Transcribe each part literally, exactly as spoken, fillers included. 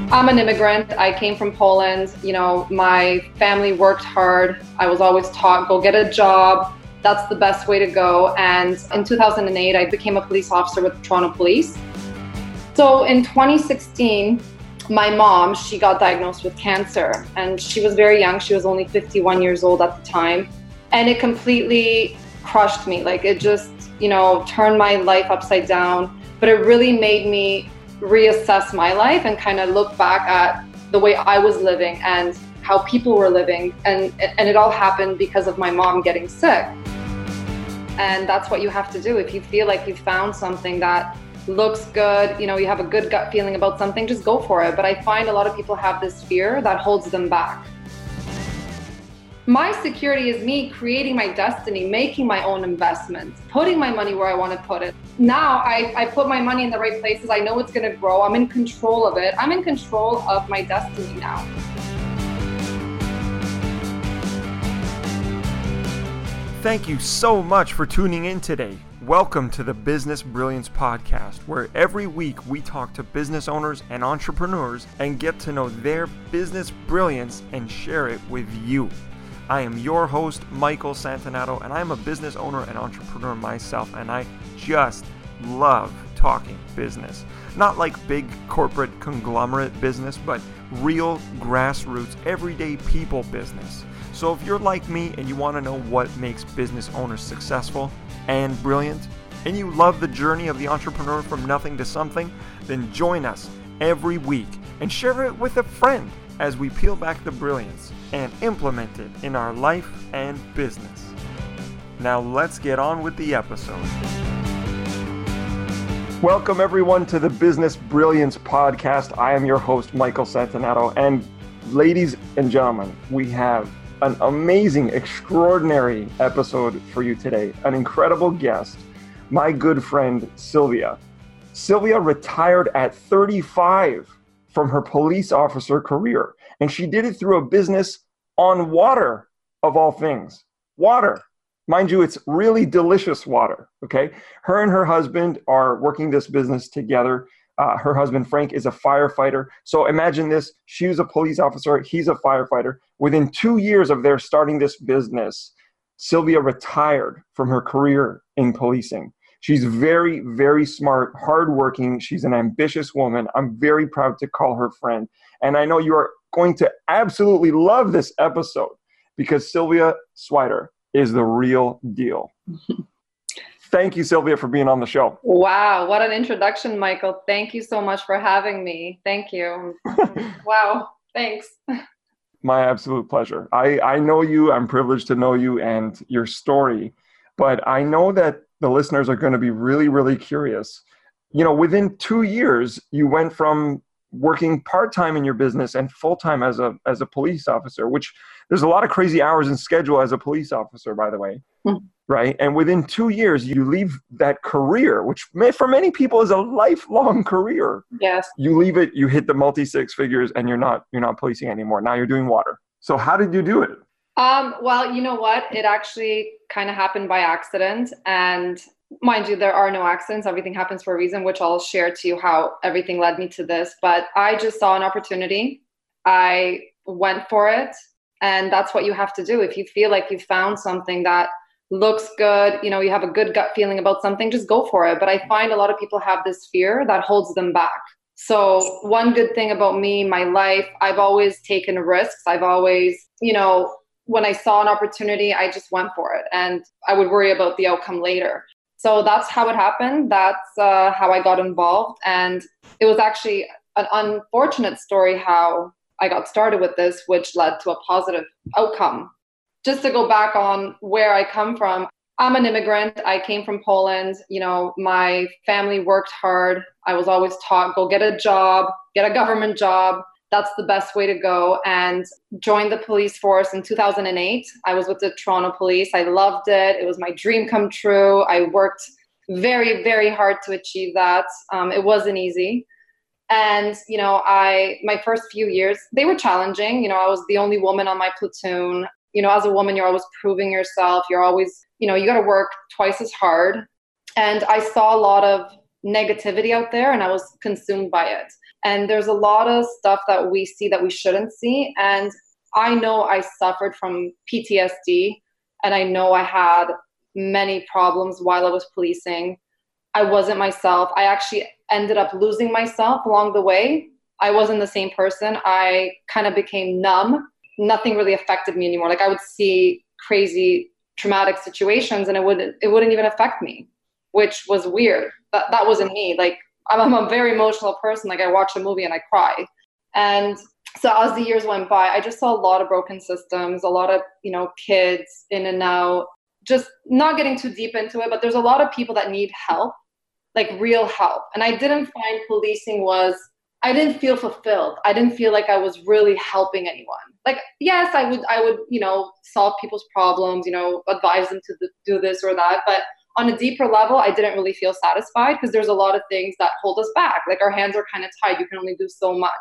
I'm an immigrant. I came from Poland. You know, my family worked hard. I was always taught, go get a job. That's the best way to go. And in two thousand eight, I became a police officer with the Toronto Police. So in twenty sixteen, my mom, she got diagnosed with cancer, and she was very young. She was only fifty-one years old at the time. And it completely crushed me. Like it just, you know, turned my life upside down. But it really made me reassess my life and kind of look back at the way I was living and how people were living. And, and it all happened because of my mom getting sick. And that's what you have to do. If you feel like you found something that looks good, you know, you have a good gut feeling about something, just go for it. But I find a lot of people have this fear that holds them back. My security is me creating my destiny, making my own investments, putting my money where I want to put it. Now I, I put my money in the right places. I know it's going to grow. I'm in control of it. I'm in control of my destiny now. Thank you so much for tuning in today. Welcome to the Business Brilliance Podcast, where every week we talk to business owners and entrepreneurs and get to know their business brilliance and share it with you. I am your host, Michael Santanato, and I'm a business owner and entrepreneur myself, and I just love talking business. Not like big corporate conglomerate business, but real grassroots, everyday people business. So if you're like me and you want to know what makes business owners successful and brilliant, and you love the journey of the entrepreneur from nothing to something, then join us every week and share it with a friend as we peel back the brilliance and implement it in our life and business. Now let's get on with the episode. Welcome everyone to the Business Brilliance Podcast. I am your host, Michael Santanato, and ladies and gentlemen, we have an amazing, extraordinary episode for you today. An incredible guest, my good friend, Sylvia. Sylvia retired at thirty-five from her police officer career, and she did it through a business on water, of all things. Water. Mind you, it's really delicious water, okay? Her and her husband are working this business together. Uh, her husband, Frank, is a firefighter. So imagine this. She was a police officer. He's a firefighter. Within two years of their starting this business, Sylvia retired from her career in policing. She's very, very smart, hardworking. She's an ambitious woman. I'm very proud to call her friend. And I know you are going to absolutely love this episode because Sylvia Swider is the real deal. Thank you, Sylvia, for being on the show. Wow, what an introduction, Michael. Thank you so much for having me. Thank you. Wow, thanks. My absolute pleasure. I, I know you. I'm privileged to know you and your story. But I know that the listeners are going to be really, really curious. You know, within two years, you went from working part-time in your business and full-time as a as a police officer, which there's a lot of crazy hours in schedule as a police officer, by the way, mm-hmm. Right? And within two years, you leave that career, which may, for many people is a lifelong career. Yes. You leave it, you hit the multi-six figures, and you're not you're not policing anymore. Now you're doing water. So how did you do it? Um, well, you know what? It actually kind of happened by accident. And mind you, there are no accidents. Everything happens for a reason, which I'll share to you how everything led me to this. But I just saw an opportunity. I went for it. And that's what you have to do. If you feel like you found something that looks good, you know, you have a good gut feeling about something, just go for it. But I find a lot of people have this fear that holds them back. So one good thing about me, my life, I've always taken risks. I've always, you know, when I saw an opportunity, I just went for it, and I would worry about the outcome later. So that's how it happened. That's uh, how I got involved. And it was actually an unfortunate story how I got started with this, which led to a positive outcome. Just to go back on where I come from, I'm an immigrant. I came from Poland. You know, my family worked hard. I was always taught, go get a job, get a government job. That's the best way to go. And joined the police force in two thousand eight. I was with the Toronto Police. I loved it. It was my dream come true. I worked very, very hard to achieve that. Um, it wasn't easy. And, you know, I, my first few years, they were challenging. You know, I was the only woman on my platoon. You know, as a woman, you're always proving yourself. You're always, you know, you got to work twice as hard. And I saw a lot of negativity out there, and I was consumed by it. And there's a lot of stuff that we see that we shouldn't see. And I know I suffered from P T S D, and I know I had many problems while I was policing. I wasn't myself. I actually ended up losing myself along the way. I wasn't the same person. I kind of became numb. Nothing really affected me anymore. Like I would see crazy traumatic situations and it wouldn't, it wouldn't even affect me, which was weird. That, that wasn't me. Like I'm a very emotional person. Like I watch a movie and I cry. And so as the years went by, I just saw a lot of broken systems, a lot of, you know, kids in and out, just not getting too deep into it, but there's a lot of people that need help, like real help. And I didn't find policing was, I didn't feel fulfilled. I didn't feel like I was really helping anyone. Like, yes, I would, I would, you know, solve people's problems, you know, advise them to do this or that. But on a deeper level, I didn't really feel satisfied because there's a lot of things that hold us back. Like our hands are kind of tied. You can only do so much.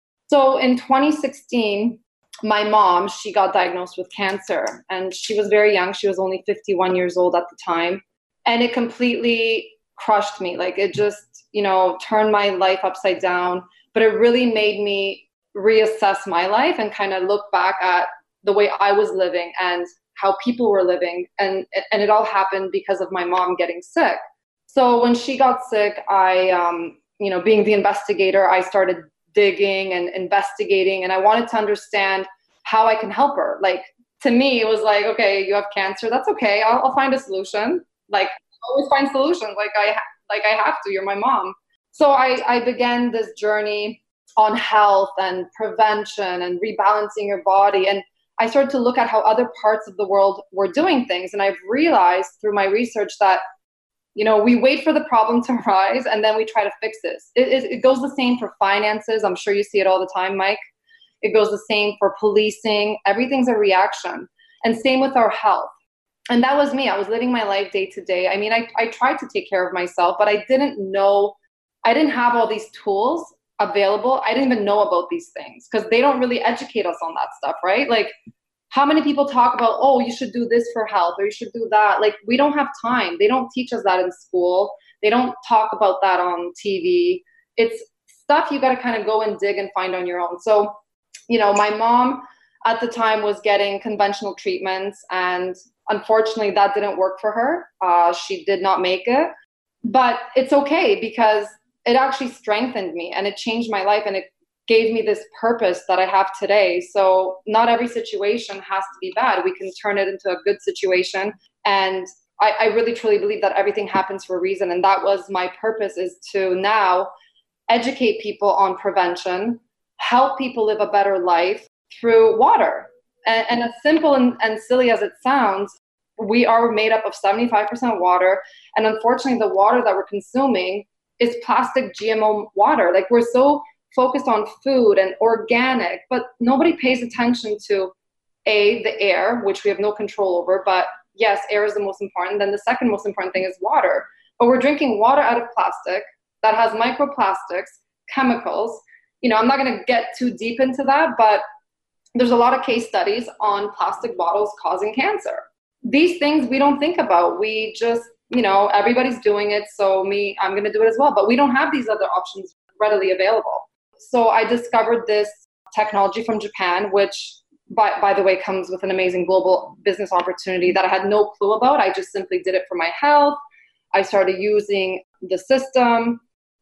So in twenty sixteen, my mom, she got diagnosed with cancer and she was very young. She was only fifty-one years old at the time. And it completely crushed me. Like it just, you know, turned my life upside down, but it really made me reassess my life and kind of look back at the way I was living and how people were living. And, and it all happened because of my mom getting sick. So when she got sick, I, um, you know, being the investigator, I started digging and investigating, and I wanted to understand how I can help her. Like, to me, it was like, okay, you have cancer. That's okay. I'll, I'll find a solution. Like, always find solutions. Like I, like I have to, you're my mom. So I, I began this journey on health and prevention and rebalancing your body. And I started to look at how other parts of the world were doing things. And I've realized through my research that, you know, we wait for the problem to arise and then we try to fix this. It, it, it goes the same for finances. I'm sure you see it all the time, Mike. It goes the same for policing. Everything's a reaction. And same with our health. And that was me. I was living my life day to day. I mean, I, I tried to take care of myself, but I didn't know, I didn't have all these tools available. I didn't even know about these things because they don't really educate us on that stuff, right? Like, how many people talk about, oh, you should do this for health or you should do that? Like, we don't have time. They don't teach us that in school. They don't talk about that on T V. It's stuff you got to kind of go and dig and find on your own. So, you know, my mom at the time was getting conventional treatments, and unfortunately that didn't work for her. Uh, she did not make it, but it's okay because it actually strengthened me and it changed my life and it gave me this purpose that I have today. So not every situation has to be bad. We can turn it into a good situation. And I, I really truly believe that everything happens for a reason. And that was my purpose, is to now educate people on prevention, help people live a better life through water. And, and as simple and, and silly as it sounds, we are made up of seventy-five percent water. And unfortunately, the water that we're consuming is plastic G M O water. Like, we're so focused on food and organic, but nobody pays attention to A, the air, which we have no control over. But yes, air is the most important. Then the second most important thing is water. But we're drinking water out of plastic that has microplastics, chemicals. You know, I'm not going to get too deep into that, but there's a lot of case studies on plastic bottles causing cancer. These things we don't think about. We just, you know, everybody's doing it, so me, I'm going to do it as well. But we don't have these other options readily available. So I discovered this technology from Japan, which, by, by the way, comes with an amazing global business opportunity that I had no clue about. I just simply did it for my health. I started using the system,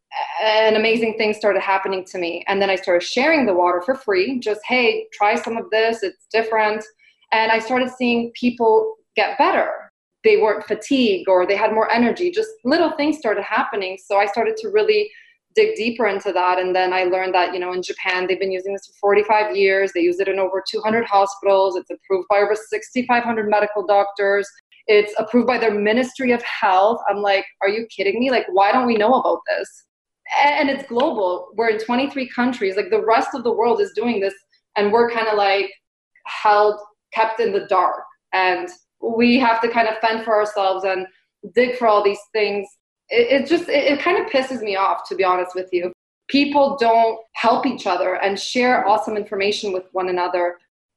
and amazing things started happening to me. And then I started sharing the water for free. Just, hey, try some of this. It's different. And I started seeing people get better. They weren't fatigued or they had more energy. Just little things started happening. So I started to really dig deeper into that. And then I learned that, you know, in Japan, they've been using this for forty-five years. They use it in over two hundred hospitals. It's approved by over sixty-five hundred medical doctors. It's approved by their Ministry of Health. I'm like, are you kidding me? Like, why don't we know about this? And it's global. We're in twenty-three countries. Like, the rest of the world is doing this. And we're kind of like held, kept in the dark. And we have to kind of fend for ourselves and dig for all these things. It, it just, it, it kind of pisses me off, to be honest with you. People don't help each other and share awesome information with one another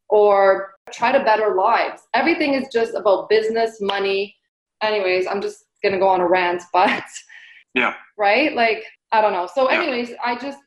or try to better lives. Everything is just about business, money. Anyways, I'm just going to go on a rant, but yeah, right? Like, I don't know. So anyways, yeah. I just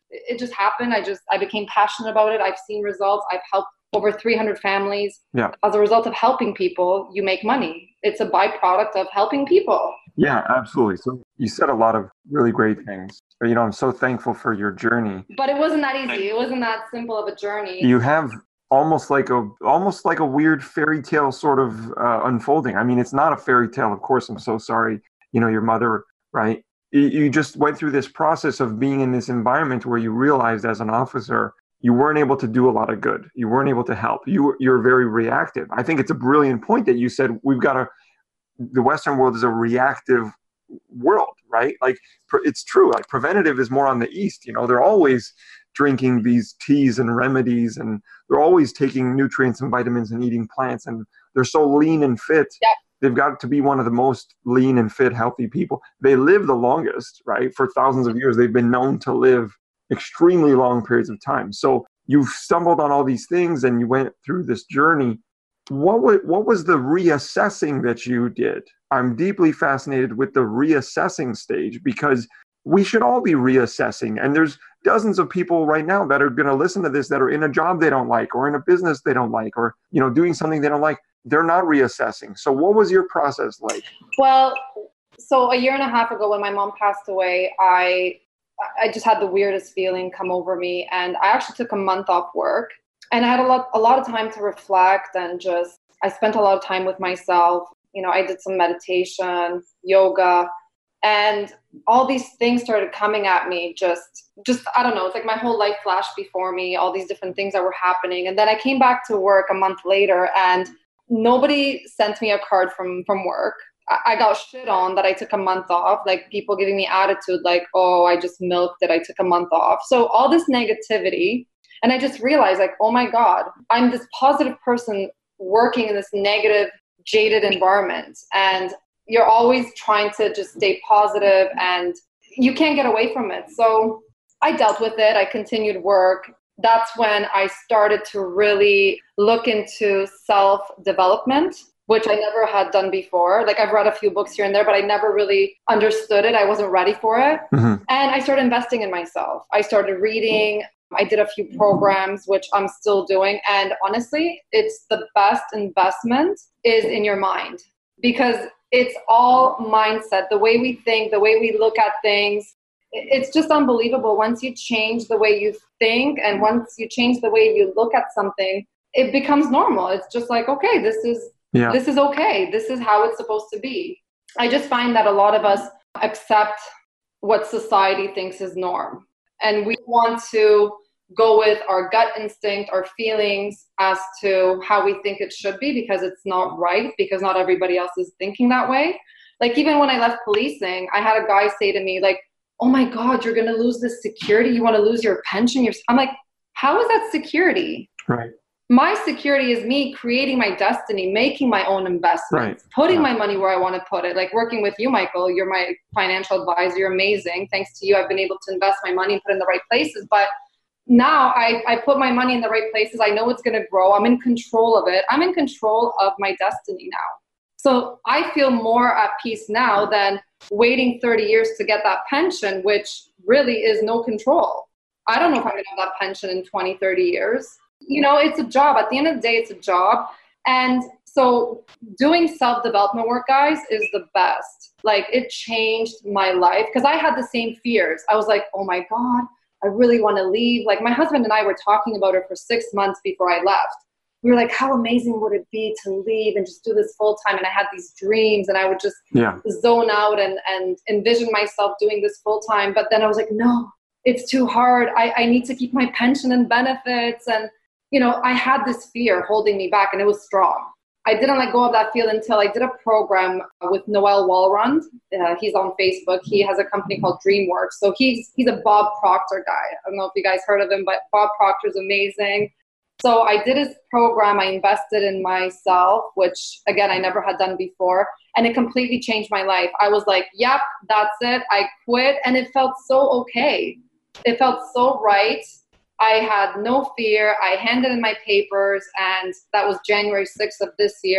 it just happened. I just, I became passionate about it. I've seen results. I've helped over three hundred families. Yeah. As a result of helping people, you make money. It's a byproduct of helping people. Yeah, absolutely. So you said a lot of really great things. You know, I'm so thankful for your journey. But it wasn't that easy. It wasn't that simple of a journey. You have almost like a almost like a weird fairy tale sort of uh, unfolding. I mean, it's not a fairy tale, of course. I'm so sorry. You know, your mother, right? You, you just went through this process of being in this environment where you realized as an officer, you weren't able to do a lot of good. You weren't able to help. You, you're very reactive. I think it's a brilliant point that you said we've got to, the Western world is a reactive world, right? Like it's true. Like preventative is more on the East. You know, they're always drinking these teas and remedies, and they're always taking nutrients and vitamins and eating plants, and they're so lean and fit. Yeah. They've got to be one of the most lean and fit, healthy people. They live the longest, right? For thousands of years, they've been known to live extremely long periods of time. So you've stumbled on all these things and you went through this journey. What was, what was the reassessing that you did? I'm deeply fascinated with the reassessing stage, because we should all be reassessing. And there's dozens of people right now that are going to listen to this that are in a job they don't like, or in a business they don't like, or, you know, doing something they don't like. They're not reassessing. So what was your process like? Well, so a year and a half ago when my mom passed away, I I just had the weirdest feeling come over me, and I actually took a month off work, and I had a lot a lot of time to reflect, and just I spent a lot of time with myself. You know, I did some meditation, yoga, and all these things started coming at me. Just just I don't know, it's like my whole life flashed before me, all these different things that were happening. And then I came back to work a month later, and nobody sent me a card from from work. I got shit on that I took a month off, like people giving me attitude like, oh, I just milked it, I took a month off. So all this negativity, and I just realized like, oh my God, I'm this positive person working in this negative, jaded environment. And you're always trying to just stay positive and you can't get away from it. So I dealt with it. I continued work. That's when I started to really look into self-development, which I never had done before. Like I've read a few books here and there, but I never really understood it. I wasn't ready for it. Mm-hmm. And I started investing in myself. I started reading. I did a few programs, which I'm still doing. And honestly, it's the best investment is in your mind, because it's all mindset, the way we think, the way we look at things. It's just unbelievable. Once you change the way you think and once you change the way you look at something, it becomes normal. It's just like, okay, this is Yeah. This is okay. This is how it's supposed to be. I just find that a lot of us accept what society thinks is norm. And we want to go with our gut instinct, our feelings as to how we think it should be, because it's not right, because not everybody else is thinking that way. Like even when I left policing, I had a guy say to me like, oh my God, you're going to lose this security. You want to lose your pension. You're... I'm like, how is that security? Right. My security is me creating my destiny, making my own investments, right. putting yeah. my money where I want to put it. Like working with you, Michael, you're my financial advisor. You're amazing. Thanks to you, I've been able to invest my money and put it in the right places. But now I, I put my money in the right places. I know it's going to grow. I'm in control of it. I'm in control of my destiny now. So I feel more at peace now than waiting thirty years to get that pension, which really is no control. I don't know if I'm going to have that pension in twenty, thirty years. You know, it's a job. At the end of the day, it's a job. And so doing self-development work, guys, is the best. Like it changed my life because I had the same fears. I was like, oh my God, I really want to leave. Like my husband and I were talking about it for six months before I left. We were like, how amazing would it be to leave and just do this full time? And I had these dreams and I would just yeah. zone out and, and envision myself doing this full time. But then I was like, no, it's too hard. I, I need to keep my pension and benefits. And you know, I had this fear holding me back and it was strong. I didn't let go of that fear until I did a program with Noel Walrond. Uh, he's on Facebook. He has a company called DreamWorks. So he's he's a Bob Proctor guy. I don't know if you guys heard of him, but Bob Proctor is amazing. So I did his program. I invested in myself, which again, I never had done before. And it completely changed my life. I was like, yep, that's it. I quit. And it felt so okay. It felt so right. I had no fear. I handed in my papers, and that was January sixth of this year.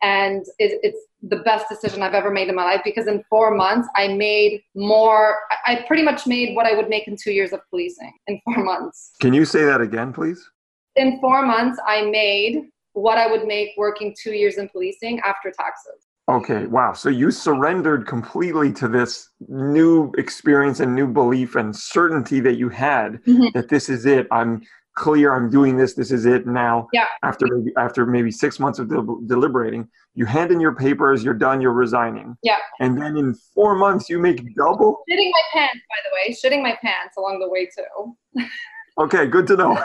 And it, it's the best decision I've ever made in my life, because in four months, I made more, I pretty much made what I would make in two years of policing in four months. Can you say that again, please? In four months, I made what I would make working two years in policing after taxes. Okay, wow. So you surrendered completely to this new experience and new belief and certainty that you had, mm-hmm. that this is it. I'm clear. I'm doing this. This is it now. Yeah. After maybe after maybe six months of del- deliberating, you hand in your papers. You're done. You're resigning. Yeah. And then in four months, you make double. Shitting my pants, by the way. Shitting my pants along the way too. Okay, good to know.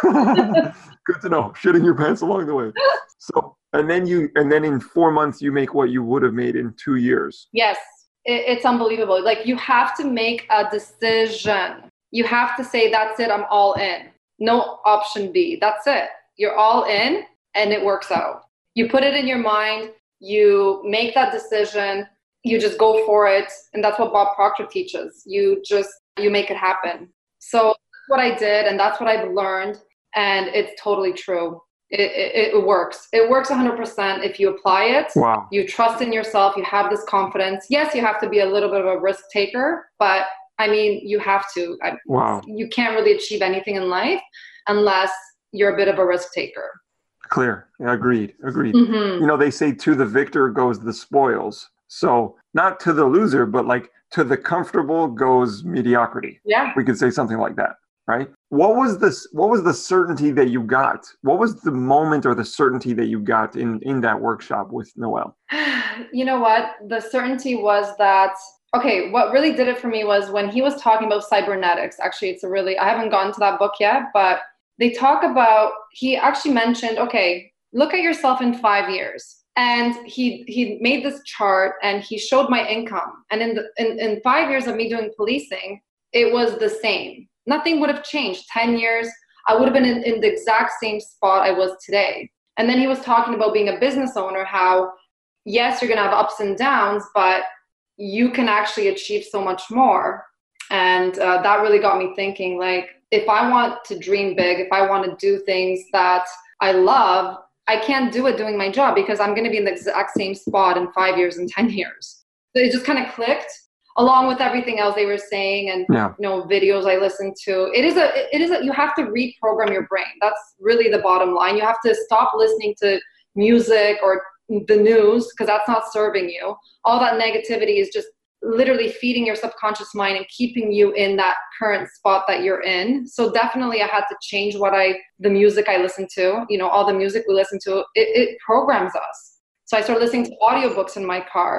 Good to know. Shitting your pants along the way. So, and then you, and then in four months, you make what you would have made in two years. Yes, it, it's unbelievable. Like, you have to make a decision. You have to say, that's it, I'm all in. No option B. That's it. You're all in, and it works out. You put it in your mind, you make that decision, you just go for it. And that's what Bob Proctor teaches. You just, you make it happen. So that's what I did, and that's what I've learned. And it's totally true. It, it, it works. It works one hundred percent if you apply it. Wow. You trust in yourself. You have this confidence. Yes, you have to be a little bit of a risk taker, but I mean, you have to. I, wow. You can't really achieve anything in life unless you're a bit of a risk taker. Clear. Yeah, agreed. Agreed. Mm-hmm. You know, they say to the victor goes the spoils. So not to the loser, but like to the comfortable goes mediocrity. Yeah. We could say something like that. Right? What was this? What was the certainty that you got? What was the moment or the certainty that you got in, in that workshop with Noel? You know what? The certainty was that, okay, what really did it for me was when he was talking about cybernetics. Actually, it's a really, I haven't gotten to that book yet, but they talk about, he actually mentioned, okay, look at yourself in five years. And he he made this chart and he showed my income. And in the in, in five years of me doing policing, it was the same. Nothing would have changed. ten years, I would have been in, in the exact same spot I was today. And then he was talking about being a business owner, how, yes, you're going to have ups and downs, but you can actually achieve so much more. And uh, that really got me thinking, like, if I want to dream big, if I want to do things that I love, I can't do it doing my job because I'm going to be in the exact same spot in five years and ten years. So it just kind of clicked. Along with everything else they were saying and, yeah. you know, videos I listened to. It is a, it is a, you have to reprogram your brain. That's really the bottom line. You have to stop listening to music or the news because that's not serving you. All that negativity is just literally feeding your subconscious mind and keeping you in that current spot that you're in. So definitely I had to change what I, the music I listen to, you know, all the music we listen to, it, it programs us. So I started listening to audiobooks in my car.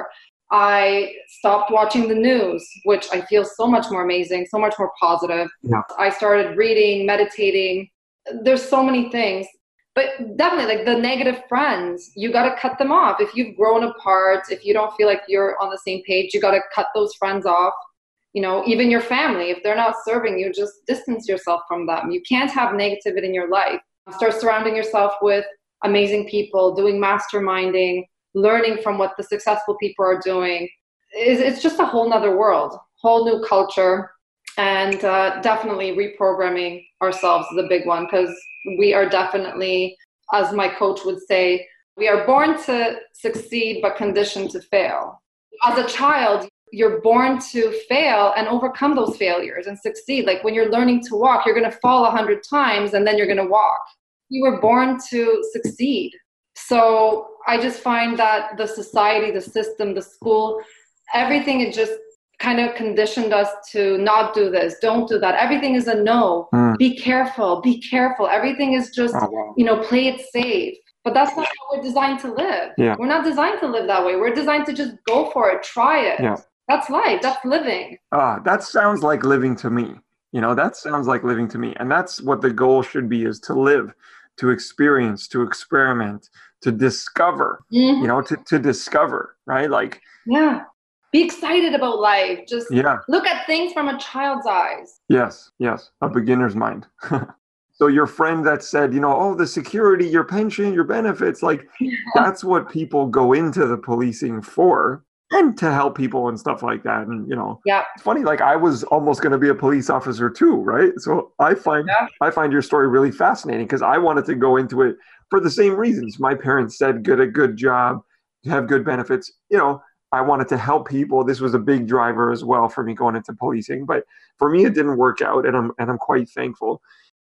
I stopped watching the news, which I feel so much more amazing, so much more positive. Yeah. I started reading, meditating. There's so many things, but definitely like the negative friends, you got to cut them off. If you've grown apart, if you don't feel like you're on the same page, you got to cut those friends off. You know, even your family, if they're not serving you, just distance yourself from them. You can't have negativity in your life. Start surrounding yourself with amazing people, doing masterminding, learning from what the successful people are doing. It's just a whole nother world, whole new culture, and uh, definitely reprogramming ourselves is a big one because we are definitely, as my coach would say, we are born to succeed but conditioned to fail. As a child, you're born to fail and overcome those failures and succeed. Like when you're learning to walk, you're going to fall a hundred times and then you're going to walk. You were born to succeed. So I just find that the society, the system, the school, everything, it just kind of conditioned us to not do this, don't do that. Everything is a no. Mm. Be careful, be careful. Everything is just, oh, wow. you know, play it safe. But that's not how we're designed to live. Yeah. We're not designed to live that way. We're designed to just go for it, try it. Yeah. That's life. That's living. Ah, that sounds like living to me. You know, that sounds like living to me. And that's what the goal should be, is to live, to experience, to experiment, to discover, mm-hmm. you know, to, to discover, right? Like, yeah. Be excited about life. Just yeah. look at things from a child's eyes. Yes, yes. A beginner's mind. So your friend that said, you know, oh, the security, your pension, your benefits, like yeah. that's what people go into the policing for, and to help people and stuff like that. And, you know, yeah. it's funny, like I was almost going to be a police officer too, right? So I find, yeah. I find your story really fascinating because I wanted to go into it for the same reasons. My parents said, get a good job, have good benefits. You know, I wanted to help people. This was a big driver as well for me going into policing. But for me, it didn't work out, and I'm and I'm quite thankful.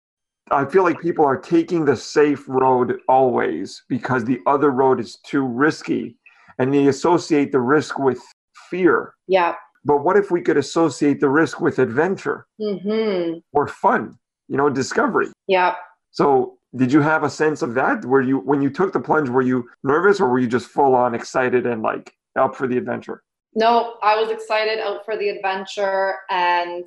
I feel like people are taking the safe road always because the other road is too risky, and they associate the risk with fear. Yeah. But what if we could associate the risk with adventure Mm-hmm. or fun, you know, discovery? Yeah. So did you have a sense of that? Were you, when you took the plunge, were you nervous, or were you just full on excited and like up for the adventure? No, I was excited, out for the adventure. And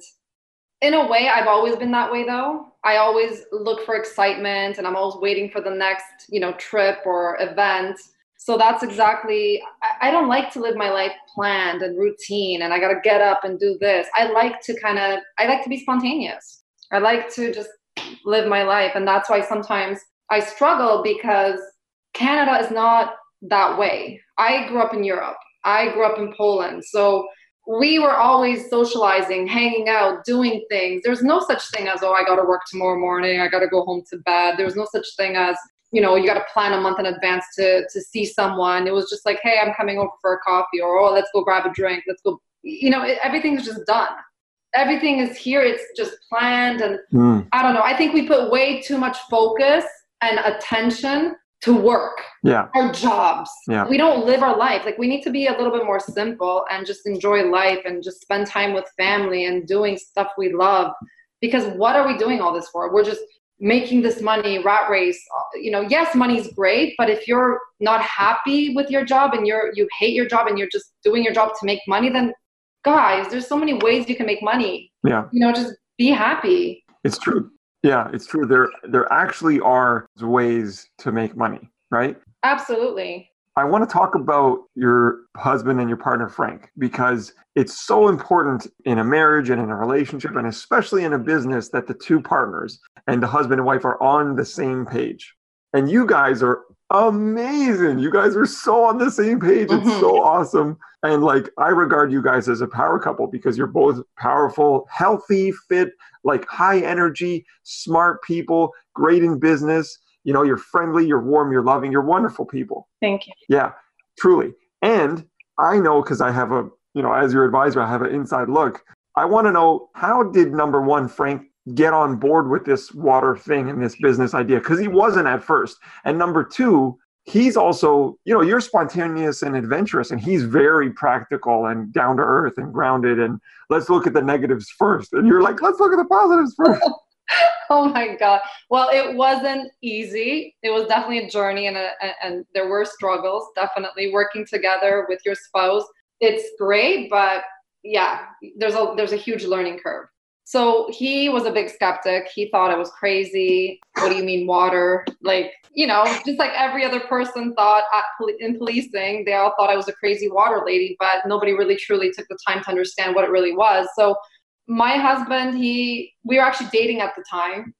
in a way, I've always been that way though. I always look for excitement, and I'm always waiting for the next, you know, trip or event. So that's exactly, I, I don't like to live my life planned and routine and I got to get up and do this. I like to kind of, I like to be spontaneous. I like to just live my life. And that's why sometimes I struggle, because Canada is not that way. I grew up in Europe. I grew up in Poland. So we were always socializing, hanging out, doing things. There's no such thing as, oh, I got to work tomorrow morning, I got to go home to bed. There was no such thing as, you know, you got to plan a month in advance to to see someone. It was just like, hey, I'm coming over for a coffee, or, oh, let's go grab a drink. Let's go. You know, it, everything's just done. Everything is here. It's just planned. And mm. I don't know. I think we put way too much focus and attention to work, yeah, our jobs. Yeah. We don't live our life. Like, we need to be a little bit more simple and just enjoy life and just spend time with family and doing stuff we love. Because what are we doing all this for? We're just making this money, rat race. You know, yes, money's great, but if you're not happy with your job and you're you hate your job and you're just doing your job to make money, then guys, there's so many ways you can make money. Yeah. You know, just be happy. It's true. Yeah, it's true. There there actually are ways to make money, right? Absolutely. I want to talk about your husband and your partner, Frank, because it's so important in a marriage and in a relationship, and especially in a business, that the two partners and the husband and wife are on the same page. And you guys are amazing. You guys are so on the same page. It's mm-hmm. so awesome. And like, I regard you guys as a power couple because you're both powerful, healthy, fit, like high energy, smart people, great in business. You know, you're friendly, you're warm, you're loving, you're wonderful people. Thank you. Yeah, truly. And I know, because I have a, you know, as your advisor, I have an inside look. I want to know, how did number one, Frank, get on board with this water thing and this business idea? Because he wasn't at first. And number two, he's also, you know, you're spontaneous and adventurous, and he's very practical and down to earth and grounded. And let's look at the negatives first. And you're like, let's look at the positives first. Oh my God. Well, it wasn't easy. It was definitely a journey, and a, and there were struggles, definitely working together with your spouse. It's great, but yeah, there's a, there's a huge learning curve. So he was a big skeptic. He thought I was crazy. What do you mean water? Like, you know, just like every other person thought at poli- in policing, they all thought I was a crazy water lady, but nobody really truly took the time to understand what it really was. So my husband, he, we were actually dating at the time.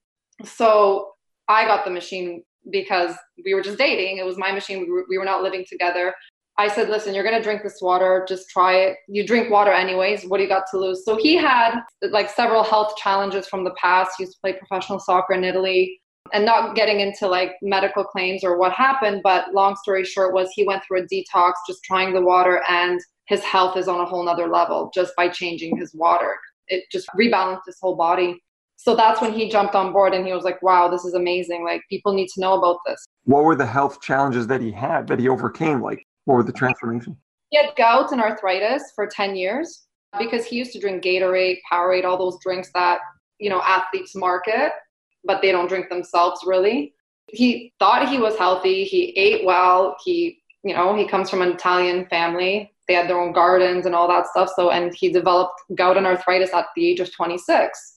So I got the machine because we were just dating. It was my machine. We were, we were not living together. I said, listen, you're going to drink this water. Just try it. You drink water anyways. What do you got to lose? So he had like several health challenges from the past. He used to play professional soccer in Italy, and not getting into like medical claims or what happened. But long story short was he went through a detox, just trying the water, and his health is on a whole nother level just by changing his water. It just rebalanced his whole body. So that's when he jumped on board, and he was like, wow, this is amazing. Like, people need to know about this. What were the health challenges that he had that he overcame? Like, what were the transformation? He had gout and arthritis for ten years because he used to drink Gatorade, Powerade, all those drinks that, you know, athletes market, but they don't drink themselves really. He thought he was healthy. He ate well. He, you know, he comes from an Italian family. They had their own gardens and all that stuff. So, and he developed gout and arthritis at the age of twenty-six.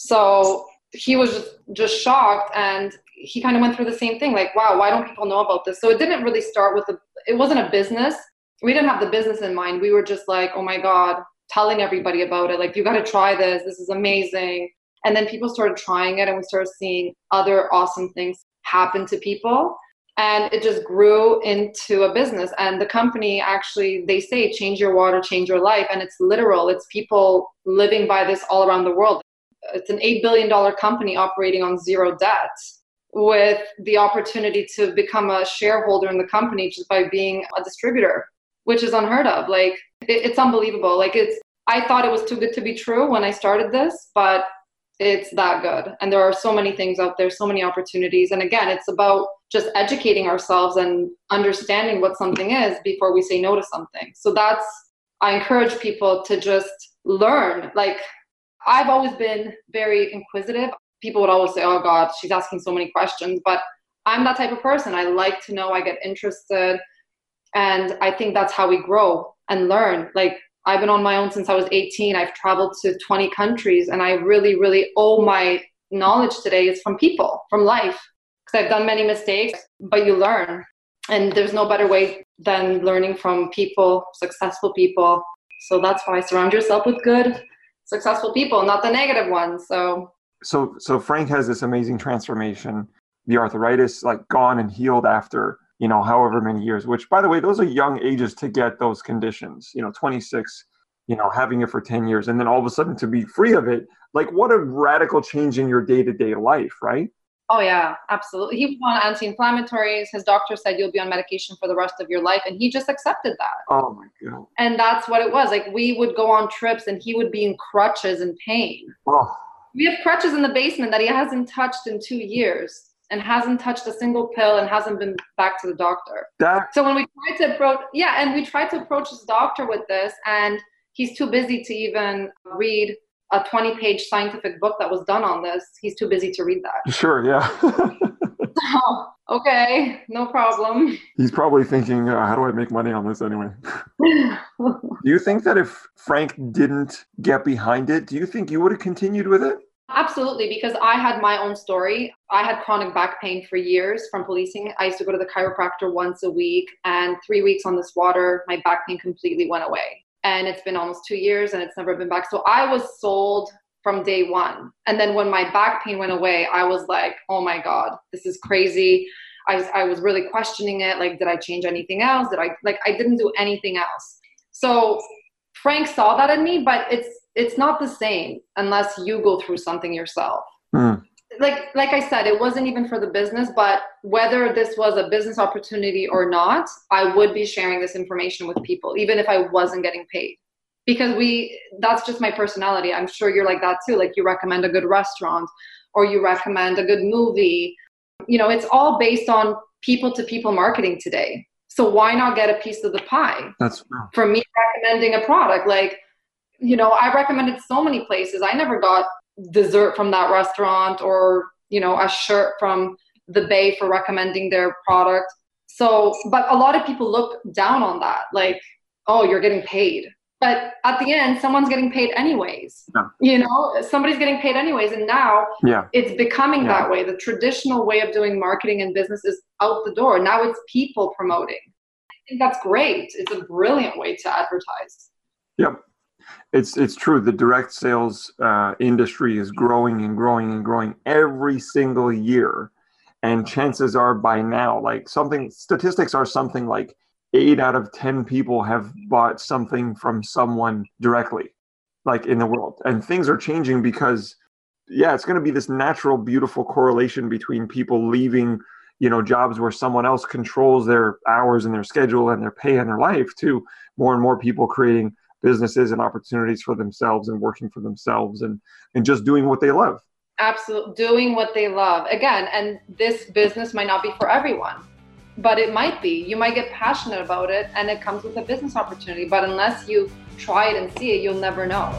So he was just, just shocked, and he kind of went through the same thing. Like, wow, why don't people know about this? So it didn't really start with a, it wasn't a business. We didn't have the business in mind. We were just like, oh my God, telling everybody about it. Like, you got to try this. This is amazing. And then people started trying it, and we started seeing other awesome things happen to people. And it just grew into a business. And the company actually, they say, change your water, change your life. And it's literal. It's people living by this all around the world. It's an eight billion dollars company operating on zero debt. with the opportunity to become a shareholder in the company just by being a distributor, which is unheard of. Like, it, it's unbelievable. Like, it's, I thought it was too good to be true when I started this, but it's that good. And there are so many things out there, so many opportunities. And again, it's about just educating ourselves and understanding what something is before we say no to something. So that's, I encourage people to just learn. Like, I've always been very inquisitive. People would always say, oh God, she's asking so many questions, but I'm that type of person. I like to know, I get interested. And I think that's how we grow and learn. Like, I've been on my own since I was eighteen. I've traveled to twenty countries, and I really, really owe my knowledge today is from people, from life, because I've done many mistakes, but you learn. And there's no better way than learning from people, successful people. So that's why surround yourself with good, successful people, not the negative ones. So, so, so Frank has this amazing transformation. The arthritis, like, gone and healed after, you know, however many years, which, by the way, those are young ages to get those conditions, you know, twenty-six, you know, having it for ten years, and then all of a sudden to be free of it. Like, what a radical change in your day-to-day life, right? Oh yeah, absolutely. He was on anti-inflammatories. His doctor said you'll be on medication for the rest of your life. And he just accepted that. Oh my God. And that's what it was. Like, we would go on trips and he would be in crutches and pain. Oh. We have crutches in the basement that he hasn't touched in two years. And hasn't touched a single pill and hasn't been back to the doctor. That- so when we tried to approach, yeah, and we tried to approach his doctor with this, and he's too busy to even read a twenty-page scientific book that was done on this. He's too busy to read that. Sure, yeah. So, okay, no problem. He's probably thinking, uh, how do I make money on this anyway? Do you think that if Frank didn't get behind it, do you think you would have continued with it? Absolutely, because I had my own story. I had chronic back pain for years from policing. I used to go to the chiropractor once a week, and three weeks on this water, my back pain completely went away. And it's been almost two years and it's never been back. So I was sold from day one. And then when my back pain went away, I was like, oh my God, this is crazy. I was, I was really questioning it. Like, did I change anything else? Did I, like, I didn't do anything else. So Frank saw that in me, but it's, it's not the same unless you go through something yourself. Mm. Like, like I said, it wasn't even for the business, but whether this was a business opportunity or not, I would be sharing this information with people, even if I wasn't getting paid. Because we, that's just my personality. I'm sure you're like that too. Like, you recommend a good restaurant or you recommend a good movie. You know, it's all based on people to people marketing today. So why not get a piece of the pie? That's true. For me recommending a product, like, you know, I recommended so many places. I never got dessert from that restaurant or, you know, a shirt from the Bay for recommending their product. So, but a lot of people look down on that. Like, oh, you're getting paid. But at the end, someone's getting paid anyways. Yeah. You know, somebody's getting paid anyways. And now yeah. it's becoming yeah. that way. The traditional way of doing marketing and business is out the door. Now it's people promoting. I think that's great. It's a brilliant way to advertise. Yep. It's it's true. The direct sales uh, industry is growing and growing and growing every single year. And chances are by now, like something, statistics are something like eight out of ten people have bought something from someone directly, like in the world. And things are changing because, yeah, it's going to be this natural, beautiful correlation between people leaving, you know, jobs where someone else controls their hours and their schedule and their pay and their life to more and more people creating businesses and opportunities for themselves and working for themselves and, and just doing what they love. Absolutely. Doing what they love. Again, and this business might not be for everyone, but it might be. You might get passionate about it and it comes with a business opportunity. But unless you try it and see it, you'll never know.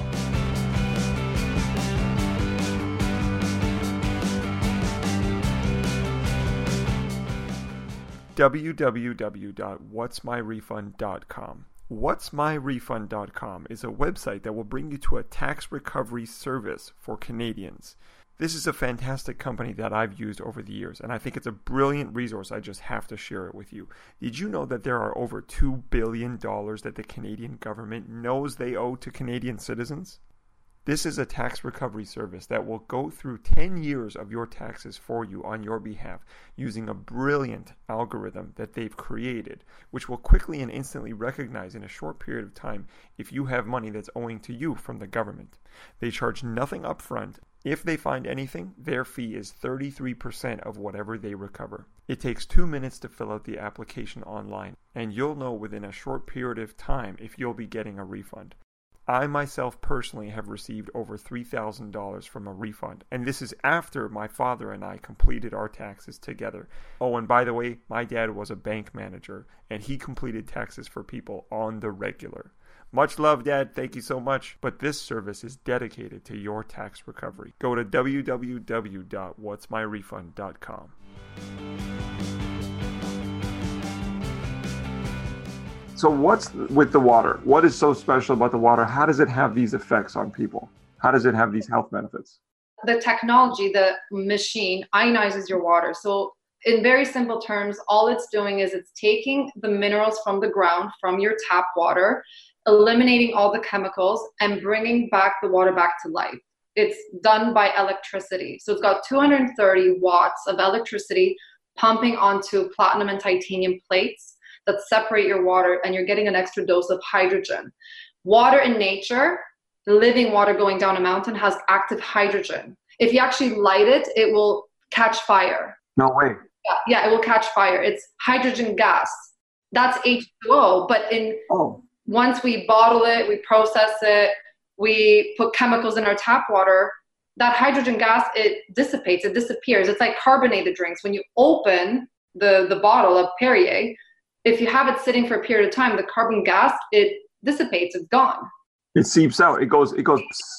w w w dot what's my refund dot com. what's my refund dot com is a website that will bring you to a tax recovery service for Canadians. This is a fantastic company that I've used over the years, and I think it's a brilliant resource. I just have to share it with you. Did you know that there are over two billion dollars that the Canadian government knows they owe to Canadian citizens? This is a tax recovery service that will go through ten years of your taxes for you on your behalf using a brilliant algorithm that they've created, which will quickly and instantly recognize in a short period of time if you have money that's owing to you from the government. They charge nothing upfront, If they find anything, their fee is thirty-three percent of whatever they recover. It takes two minutes to fill out the application online, and you'll know within a short period of time if you'll be getting a refund. I myself personally have received over three thousand dollars from a refund, and this is after my father and I completed our taxes together. Oh, and by the way, my dad was a bank manager, and he completed taxes for people on the regular. Much love, Dad. Thank you so much. But this service is dedicated to your tax recovery. Go to w w w dot whats my refund dot com. So what's with the water? What is so special about the water? How does it have these effects on people? How does it have these health benefits? The technology, the machine, ionizes your water. So in very simple terms, all it's doing is it's taking the minerals from the ground, from your tap water, eliminating all the chemicals and bringing back the water back to life. It's done by electricity. So it's got two hundred thirty watts of electricity pumping onto platinum and titanium plates that separate your water, and you're getting an extra dose of hydrogen. Water in nature, living water going down a mountain, has active hydrogen. If you actually light it, it will catch fire. No way. Yeah, yeah, it will catch fire. It's hydrogen gas. That's H two O, but in oh. once we bottle it, we process it, we put chemicals in our tap water, that hydrogen gas, it dissipates, it disappears. It's like carbonated drinks. When you open the, the bottle of Perrier, if you have it sitting for a period of time, the carbon gas, it dissipates, it's gone. It seeps out, it goes, it goes.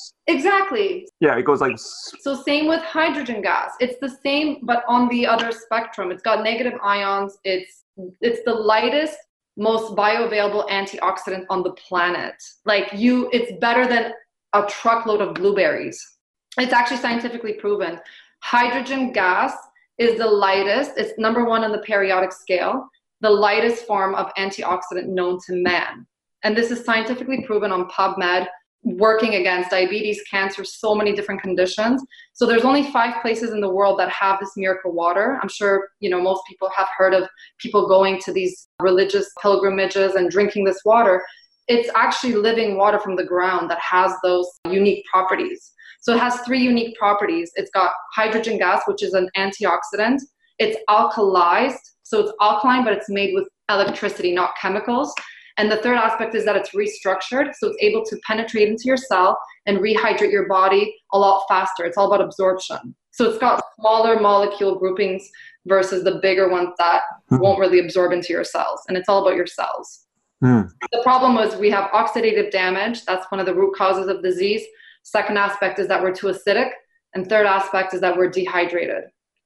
Exactly. Yeah, it goes like. So same with hydrogen gas. It's the same, but on the other spectrum. It's got negative ions. It's it's the lightest, most bioavailable antioxidant on the planet. Like you, it's better than a truckload of blueberries. It's actually scientifically proven. Hydrogen gas is the lightest. It's number one on the periodic scale, the lightest form of antioxidant known to man. And this is scientifically proven on PubMed, working against diabetes, cancer, so many different conditions. So there's only five places in the world that have this miracle water. I'm sure, you know, most people have heard of people going to these religious pilgrimages and drinking this water. It's actually living water from the ground that has those unique properties. So it has three unique properties. It's got hydrogen gas, which is an antioxidant. It's alkalized. So it's alkaline, but it's made with electricity, not chemicals. And the third aspect is that it's restructured, so it's able to penetrate into your cell and rehydrate your body a lot faster. It's all about absorption. So it's got smaller molecule groupings versus the bigger ones that mm. won't really absorb into your cells. And it's all about your cells. Mm. The problem was we have oxidative damage. That's one of the root causes of disease. Second aspect is that we're too acidic. And third aspect is that we're dehydrated.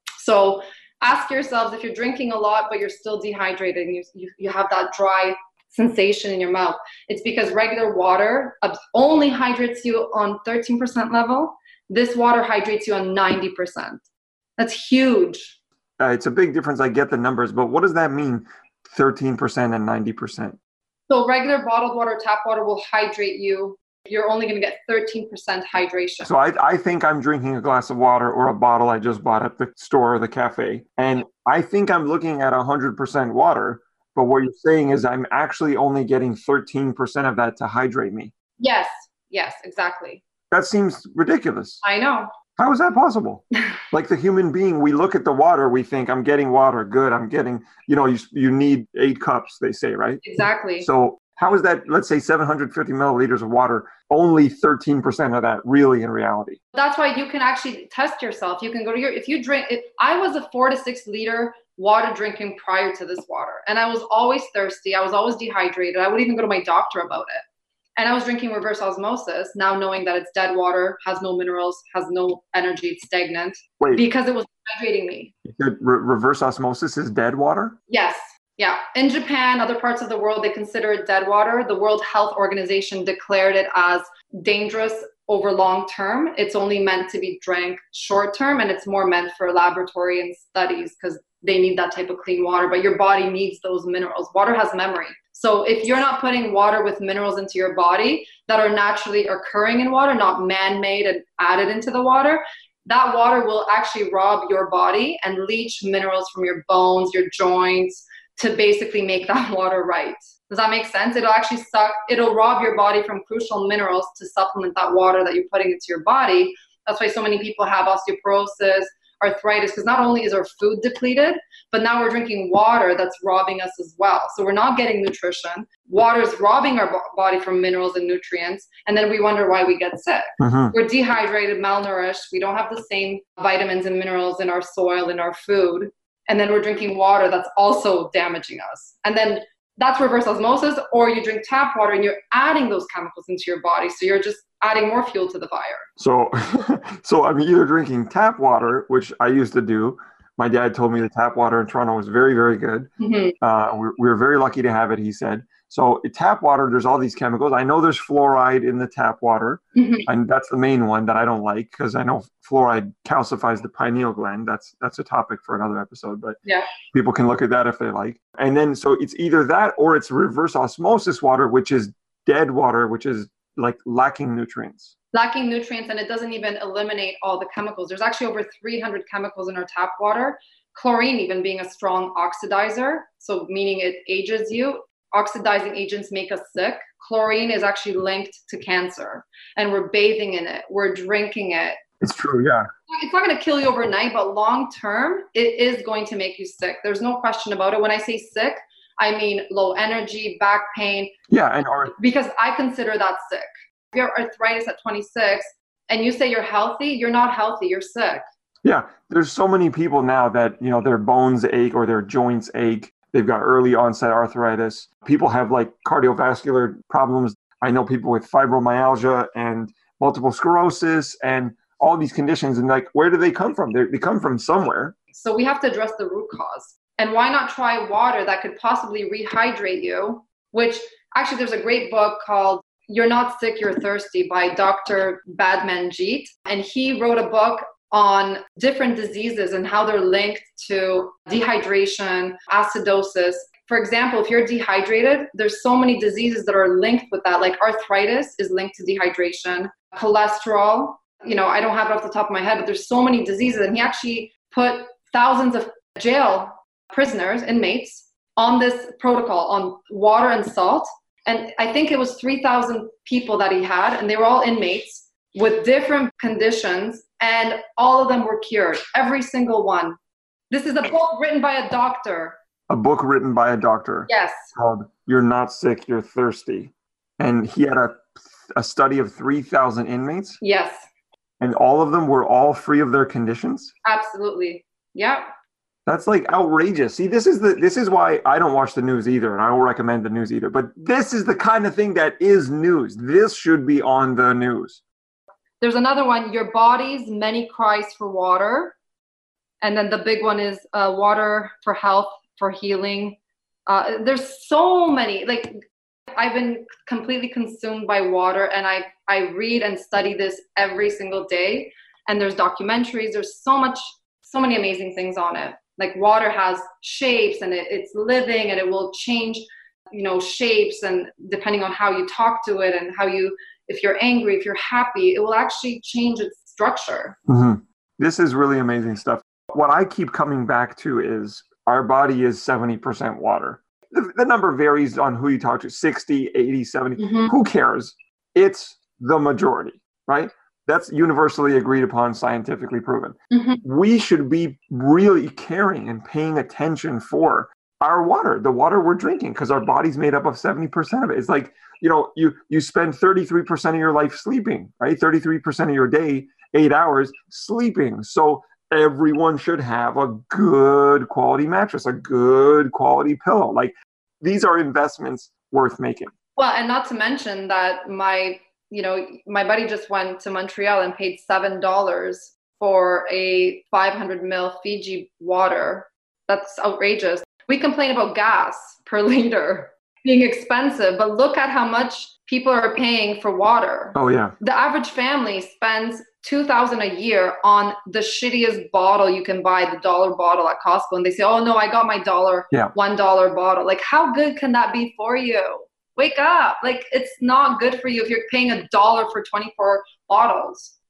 So ask yourselves, if you're drinking a lot, but you're still dehydrated, and you, you, you have that dry sensation in your mouth, it's because regular water only hydrates you on thirteen percent level. This water hydrates you on ninety percent. That's huge. Uh, it's a big difference. I get the numbers, but what does that mean, thirteen percent and ninety percent? So regular bottled water, tap water will hydrate you. You're only going to get thirteen percent hydration. So I, I think I'm drinking a glass of water or a bottle I just bought at the store or the cafe, and I think I'm looking at one hundred percent water. But what you're saying is I'm actually only getting thirteen percent of that to hydrate me. Yes, yes, exactly. That seems ridiculous. I know. How is that possible? Like the human being, we look at the water, we think, I'm getting water, good, I'm getting, you know, you, you need eight cups, they say, right? Exactly. So how is that, let's say seven hundred fifty milliliters of water, only thirteen percent of that really in reality? That's why you can actually test yourself. You can go to your, if you drink, if I was a four to six liter water drinking prior to this water, and I was always thirsty, I was always dehydrated. I would even go to my doctor about it. And I was drinking reverse osmosis, now knowing that it's dead water, has no minerals, has no energy, it's stagnant. Wait, because it was hydrating me. You said re- reverse osmosis is dead water? Yes. Yeah. In Japan, other parts of the world, they consider it dead water. The World Health Organization declared it as dangerous over long term. It's only meant to be drank short term, and it's more meant for laboratory and studies because they need that type of clean water, but your body needs those minerals. Water has memory. So if you're not putting water with minerals into your body that are naturally occurring in water, not man-made and added into the water, that water will actually rob your body and leach minerals from your bones, your joints, to basically make that water right. Does that make sense? It'll actually suck, it'll rob your body from crucial minerals to supplement that water that you're putting into your body. That's why so many people have osteoporosis, arthritis, because not only is our food depleted, but now we're drinking water that's robbing us as well. So we're not getting nutrition. Water is robbing our body from minerals and nutrients. And then we wonder why we get sick. Mm-hmm. We're dehydrated, malnourished. We don't have the same vitamins and minerals in our soil, in our food. And then we're drinking water that's also damaging us. And then that's reverse osmosis, or you drink tap water and you're adding those chemicals into your body. So you're just adding more fuel to the fire. So, so I'm either drinking tap water, which I used to do. My dad told me the tap water in Toronto was very, very good. Mm-hmm. Uh, we, we were very lucky to have it, he said. So tap water, there's all these chemicals. I know there's fluoride in the tap water, mm-hmm. and that's the main one that I don't like, because I know fluoride calcifies the pineal gland. That's that's a topic for another episode, but yeah, people can look at that if they like. And then so it's either that or it's reverse osmosis water, which is dead water, which is like lacking nutrients. Lacking nutrients, and it doesn't even eliminate all the chemicals. There's actually over three hundred chemicals in our tap water. Chlorine even being a strong oxidizer, so meaning it ages you. Oxidizing agents make us sick. Chlorine is actually linked to cancer, and we're bathing in it. We're drinking it. It's true, yeah. It's not going to kill you overnight, but long term, it is going to make you sick. There's no question about it. When I say sick, I mean low energy, back pain. Yeah, and our- because I consider that sick. If you have arthritis at twenty-six and you say you're healthy, you're not healthy, you're sick. Yeah, there's so many people now that, you know, their bones ache or their joints ache. They've got early onset arthritis. People have like cardiovascular problems. I know people with fibromyalgia and multiple sclerosis and all these conditions. And like, where do they come from? They're, they come from somewhere. So we have to address the root cause. And why not try water that could possibly rehydrate you? Which actually, there's a great book called You're Not Sick, You're Thirsty by Doctor Badmanjeet. And he wrote a book on different diseases and how they're linked to dehydration, acidosis. For example, if you're dehydrated, there's so many diseases that are linked with that. Like arthritis is linked to dehydration, cholesterol. You know, I don't have it off the top of my head, but there's so many diseases. And he actually put thousands of jail prisoners, inmates, on this protocol on water and salt. And I think it was three thousand people that he had, and they were all inmates with different conditions. And all of them were cured, every single one. This is a book written by a doctor. A book written by a doctor. Yes. Called You're Not Sick, You're Thirsty. And he had a, a study of three thousand inmates. Yes. And all of them were all free of their conditions? Absolutely. Yeah. That's like outrageous. See, this is the this is why I don't watch the news either, and I don't recommend the news either. But this is the kind of thing that is news. This should be on the news. There's another one, your body's many cries for water. And then the big one is uh, water for health, for healing. Uh, there's so many, like I've been completely consumed by water, and I, I read and study this every single day. And there's documentaries, there's so much, so many amazing things on it. Like water has shapes, and it, it's living, and it will change, you know, shapes, and depending on how you talk to it and how you, if you're angry, if you're happy, it will actually change its structure. Mm-hmm. This is really amazing stuff. What I keep coming back to is our body is seventy percent water. The, the number varies on who you talk to, sixty, eighty, seventy. Mm-hmm. Who cares? It's the majority, right? That's universally agreed upon, scientifically proven. Mm-hmm. We should be really caring and paying attention for our water, the water we're drinking, because our body's made up of seventy percent of it. It's like, you know, you, you spend thirty-three percent of your life sleeping, right? thirty-three percent of your day, eight hours sleeping. So everyone should have a good quality mattress, a good quality pillow. Like, these are investments worth making. Well, and not to mention that my, you know, my buddy just went to Montreal and paid seven dollars for a five hundred mil Fiji water. That's outrageous. We complain about gas per liter being expensive, but look at how much people are paying for water. Oh, yeah. The average family spends two thousand dollars a year on the shittiest bottle you can buy, the dollar bottle at Costco. And they say, oh, no, I got my dollar, yeah. one dollar bottle. Like, how good can that be for you? Wake up. Like, it's not good for you if you're paying a dollar for twenty-four bottles.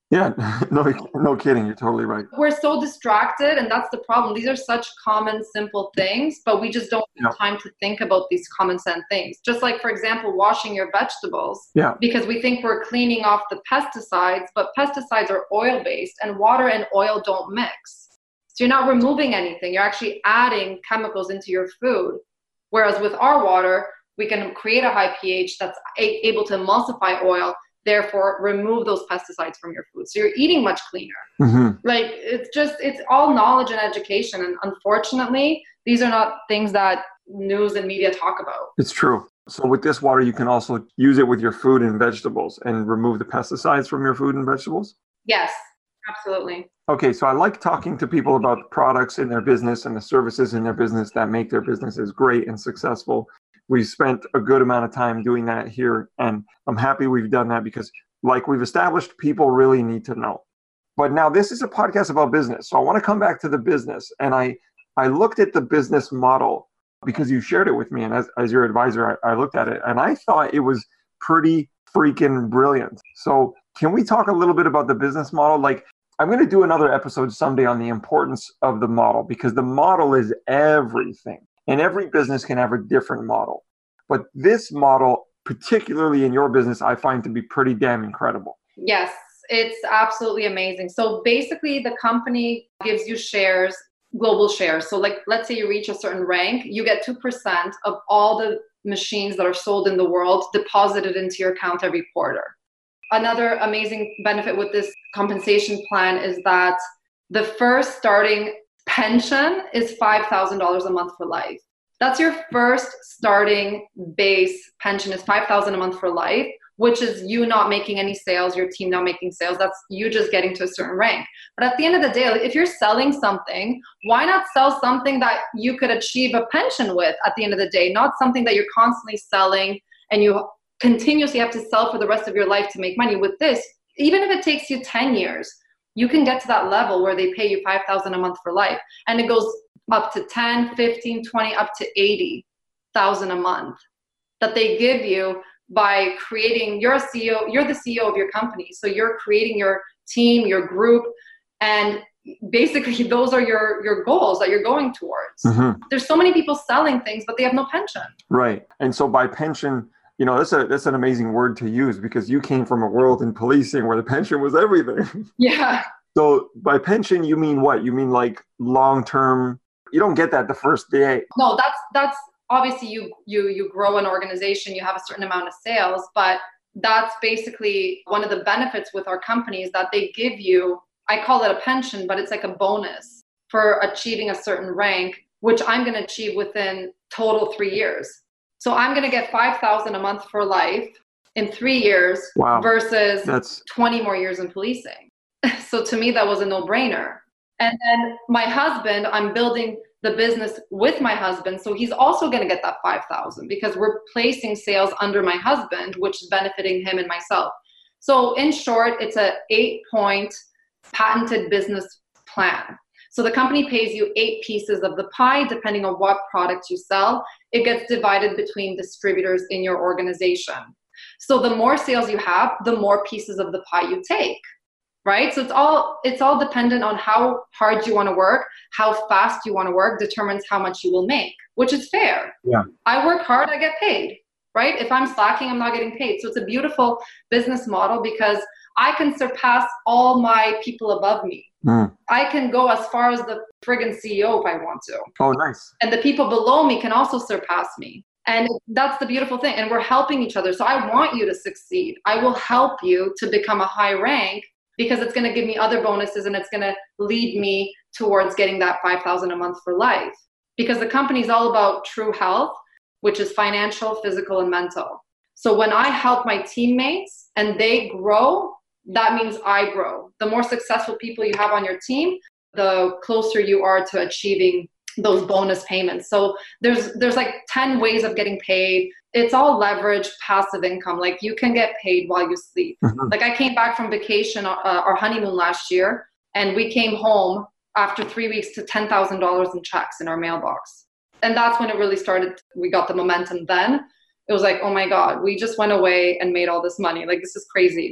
Yeah, no, no kidding. You're totally right. We're so distracted, and that's the problem. These are such common, simple things, but we just don't Yeah, have time to think about these common sense things. Just like, for example, washing your vegetables, yeah, because we think we're cleaning off the pesticides, but pesticides are oil based, and water and oil don't mix. So you're not removing anything, you're actually adding chemicals into your food. Whereas with our water, we can create a high pH that's a- able to emulsify oil, therefore remove those pesticides from your food. So you're eating much cleaner. hmm Like, it's just, it's all knowledge and education. And unfortunately, these are not things that news and media talk about. It's true. So with this water, you can also use it with your food and vegetables and remove the pesticides from your food and vegetables? Yes, absolutely. Okay, so I like talking to people about the products in their business and the services in their business that make their businesses great and successful. We've spent a good amount of time doing that here, and I'm happy we've done that because, like we've established, people really need to know. But now this is a podcast about business, so I want to come back to the business. And I, I looked at the business model because you shared it with me, and as, as your advisor, I, I looked at it, and I thought it was pretty freaking brilliant. So can we talk a little bit about the business model? Like, I'm going to do another episode someday on the importance of the model because the model is everything. And every business can have a different model. But this model, particularly in your business, I find to be pretty damn incredible. Yes, it's absolutely amazing. So basically, the company gives you shares, global shares. So, like, let's say you reach a certain rank, you get two percent of all the machines that are sold in the world deposited into your account every quarter. Another amazing benefit with this compensation plan is that the first starting pension is five thousand dollars a month for life. That's your first starting base pension is five thousand dollars a month for life, which is you not making any sales, your team not making sales. That's you just getting to a certain rank. But at the end of the day, if you're selling something, why not sell something that you could achieve a pension with at the end of the day, not something that you're constantly selling and you continuously have to sell for the rest of your life to make money. With this, even if it takes you ten years, you can get to that level where they pay you five thousand dollars a month for life. And it goes up to ten, fifteen, twenty, up to eighty thousand a month that they give you by creating, you're a C E O, you're the C E O of your company. So you're creating your team, your group, and basically those are your, your goals that you're going towards. Mm-hmm. There's so many people selling things, but they have no pension. Right. And so by pension, you know, that's a that's an amazing word to use because you came from a world in policing where the pension was everything. Yeah. So by pension, you mean what? You mean like long-term, you don't get that the first day. No, that's that's obviously you you you grow an organization, you have a certain amount of sales, but that's basically one of the benefits with our company is that they give you, I call it a pension, but it's like a bonus for achieving a certain rank, which I'm going to achieve within total three years. So I'm going to get five thousand dollars a month for life in three years wow. versus That's... twenty more years in policing. So to me, that was a no-brainer. And then my husband, I'm building the business with my husband. So he's also going to get that five thousand dollars because we're placing sales under my husband, which is benefiting him and myself. So in short, it's a eight-point patented business plan. So the company pays you eight pieces of the pie, depending on what products you sell. It gets divided between distributors in your organization. So the more sales you have, the more pieces of the pie you take, right? So it's all it's all dependent on how hard you want to work, how fast you want to work determines how much you will make, which is fair. Yeah. I work hard, I get paid, right? If I'm slacking, I'm not getting paid. So it's a beautiful business model because I can surpass all my people above me. Mm. I can go as far as the friggin' C E O if I want to. Oh, nice. And the people below me can also surpass me. And that's the beautiful thing. And we're helping each other. So I want you to succeed. I will help you to become a high rank because it's going to give me other bonuses and it's going to lead me towards getting that five thousand dollars a month for life. Because the company is all about true health, which is financial, physical, and mental. So when I help my teammates and they grow, that means I grow. The more successful people you have on your team, the closer you are to achieving those bonus payments. So there's there's like ten ways of getting paid. It's all leverage, passive income. Like you can get paid while you sleep. Mm-hmm. Like I came back from vacation, uh, our honeymoon last year, and we came home after three weeks to ten thousand dollars in checks in our mailbox. And that's when it really started. We got the momentum then. It was like, oh my God, we just went away and made all this money. Like, this is crazy.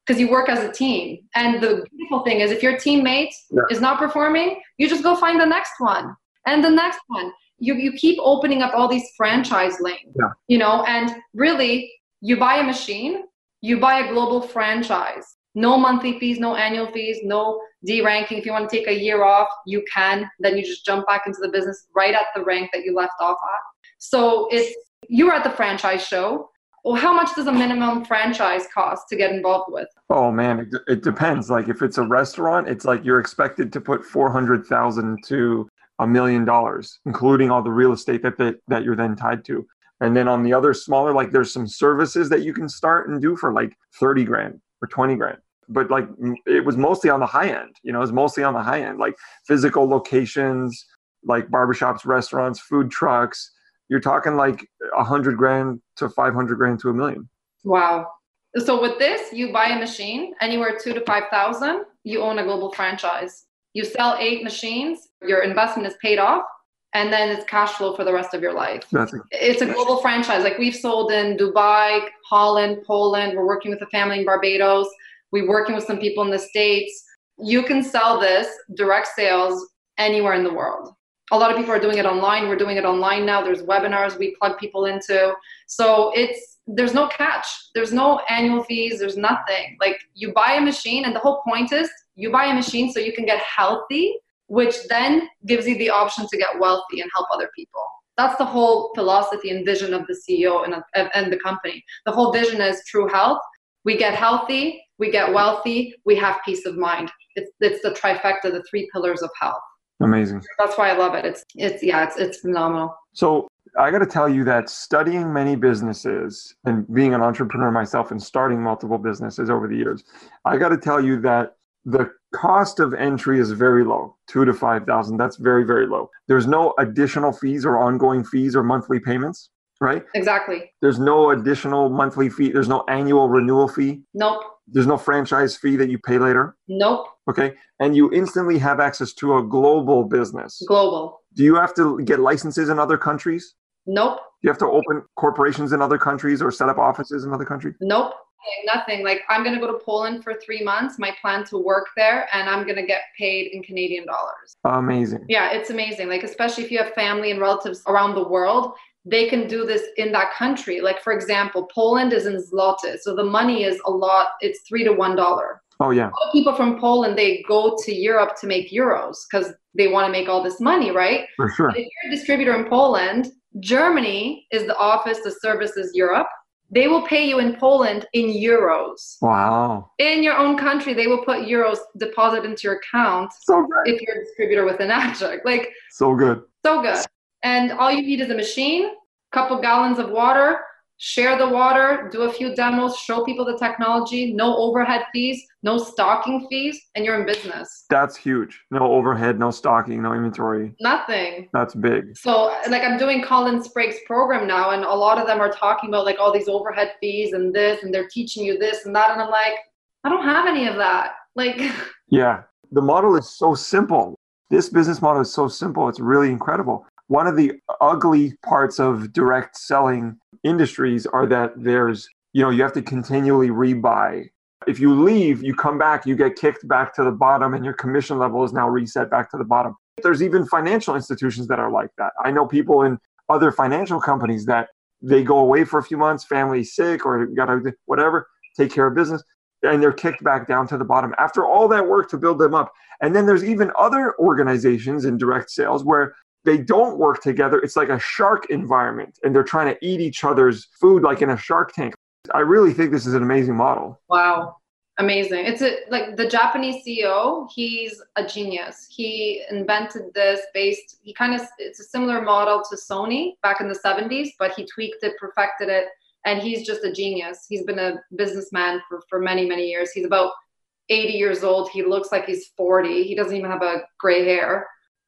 because you work as a team. And the beautiful thing is if your teammate yeah. is not performing, you just go find the next one and the next one. You you keep opening up all these franchise lanes, yeah. you know, and really you buy a machine, you buy a global franchise. No monthly fees, no annual fees, no de-ranking. If you want to take a year off, you can. Then you just jump back into the business right at the rank that you left off at. So it's, you were at the franchise show. Well, how much does a minimum franchise cost to get involved with? Oh man, it, it depends. Like if it's a restaurant, it's like you're expected to put four hundred thousand to a million dollars, including all the real estate that, that that you're then tied to. And then on the other smaller, like there's some services that you can start and do for like thirty grand or twenty grand. But like it was mostly on the high end, you know, it was mostly on the high end, like physical locations, like barbershops, restaurants, food trucks. You're talking like a hundred grand to five hundred grand to a million. Wow. So with this, you buy a machine anywhere two to five thousand, you own a global franchise. You sell eight machines, your investment is paid off, and then it's cash flow for the rest of your life. That's a- it's a global franchise. Like we've sold in Dubai, Holland, Poland. We're working with a family in Barbados. We're working with some people in the States. You can sell this direct sales anywhere in the world. A lot of people are doing it online. We're doing it online now. There's webinars we plug people into. So it's, there's no catch. There's no annual fees. There's nothing. Like you buy a machine, and the whole point is you buy a machine so you can get healthy, which then gives you the option to get wealthy and help other people. That's the whole philosophy and vision of the C E O and, and the company. The whole vision is true health. We get healthy, we get wealthy, we have peace of mind. It's it's the trifecta, the three pillars of health. Amazing. That's why I love it. It's it's yeah, it's it's phenomenal. So I got to tell you that studying many businesses and being an entrepreneur myself and starting multiple businesses over the years, I got to tell you that the cost of entry is very low, two to five thousand. That's very, very low. There's no additional fees or ongoing fees or monthly payments, right? Exactly. There's no additional monthly fee. There's no annual renewal fee. Nope. There's no franchise fee that you pay later. Nope. Okay. And you instantly have access to a global business. Global. Do you have to get licenses in other countries? Nope. Do you have to open corporations in other countries or set up offices in other countries? Nope. Nothing. Like I'm going to go to Poland for three months. My plan to work there, and I'm going to get paid in Canadian dollars. Amazing. Yeah, it's amazing. Like, especially if you have family and relatives around the world, they can do this in that country. Like, for example, Poland is in zloty. So the money is a lot. It's three to one dollar. Oh, yeah. A lot of people from Poland, they go to Europe to make euros because they want to make all this money, right? For sure. But if you're a distributor in Poland, Germany is the office, the service is Europe. They will pay you in Poland in euros. Wow. In your own country, they will put euros deposit into your account. So great. If you're a distributor with an adjunct. Like, so good. So good. And all you need is a machine, couple gallons of water, share the water, do a few demos, show people the technology, no overhead fees, no stocking fees, and you're in business. That's huge. No overhead, no stocking, no inventory. Nothing. That's big. So like I'm doing Colin Sprague's program now, and a lot of them are talking about like all these overhead fees and this, and they're teaching you this and that. And I'm like, I don't have any of that. Like, yeah, the model is so simple. This business model is so simple. It's really incredible. One of the ugly parts of direct selling industries are that there's, you know, you have to continually rebuy. If you leave, you come back, you get kicked back to the bottom, and your commission level is now reset back to the bottom. There's even financial institutions that are like that. I know people in other financial companies that they go away for a few months, family's sick or got to whatever, take care of business, and they're kicked back down to the bottom after all that work to build them up. And then there's even other organizations in direct sales where they don't work together. It's like a shark environment, and they're trying to eat each other's food like in a shark tank. I really think this is an amazing model. Wow. Amazing. It's a, like the Japanese C E O, he's a genius. He invented this based, he kind of, it's a similar model to Sony back in the seventies, but he tweaked it, perfected it, and he's just a genius. He's been a businessman for, for many, many years. He's about eighty years old. He looks like he's forty. He doesn't even have a gray hair.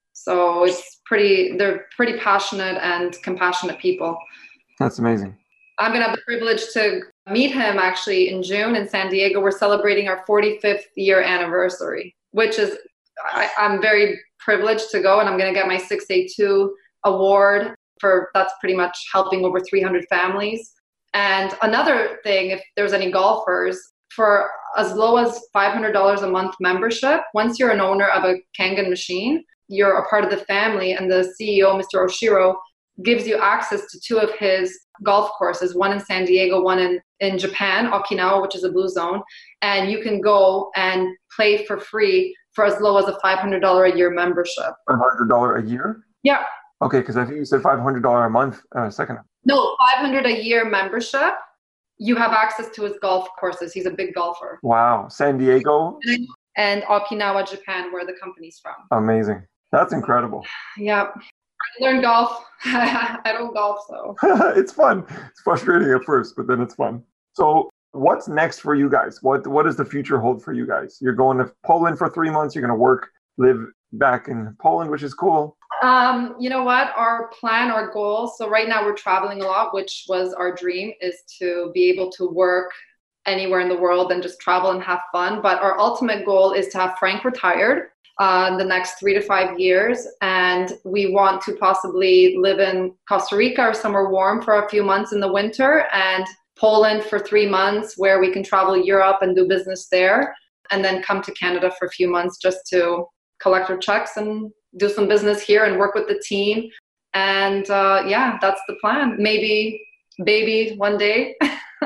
So it's pretty, they're pretty passionate and compassionate people. That's amazing. I'm going to have the privilege to meet him actually in June in San Diego. We're celebrating our forty-fifth year anniversary, which is, I, I'm very privileged to go, and I'm going to get my six A two award for, that's pretty much helping over three hundred families. And another thing, if there's any golfers, for as low as five hundred dollars a month membership. Once you're an owner of a Kangen machine, you're a part of the family, and the C E O, Mister Oshiro, gives you access to two of his golf courses, one in San Diego, one in, in Japan, Okinawa, which is a blue zone. And you can go and play for free for as low as a five hundred dollars a year membership. five hundred dollars a year? Yeah. Okay, because I think you said five hundred dollars a month uh, a second. No, five hundred dollars a year membership. You have access to his golf courses. He's a big golfer. Wow. San Diego? And Okinawa, Japan, where the company's from. Amazing. That's incredible. Yeah. I learned golf. I don't golf, so. It's fun. It's frustrating at first, but then it's fun. So what's next for you guys? What What does the future hold for you guys? You're going to Poland for three months. You're going to work, live back in Poland, which is cool. Um, you know what? Our plan, our goal, so right now we're traveling a lot, which was our dream, is to be able to work anywhere in the world and just travel and have fun. But our ultimate goal is to have Frank retired uh, in the next three to five years. And we want to possibly live in Costa Rica or somewhere warm for a few months in the winter, and Poland for three months where we can travel Europe and do business there, and then come to Canada for a few months just to collect our checks and do some business here and work with the team. And uh, yeah, that's the plan. Maybe baby one day.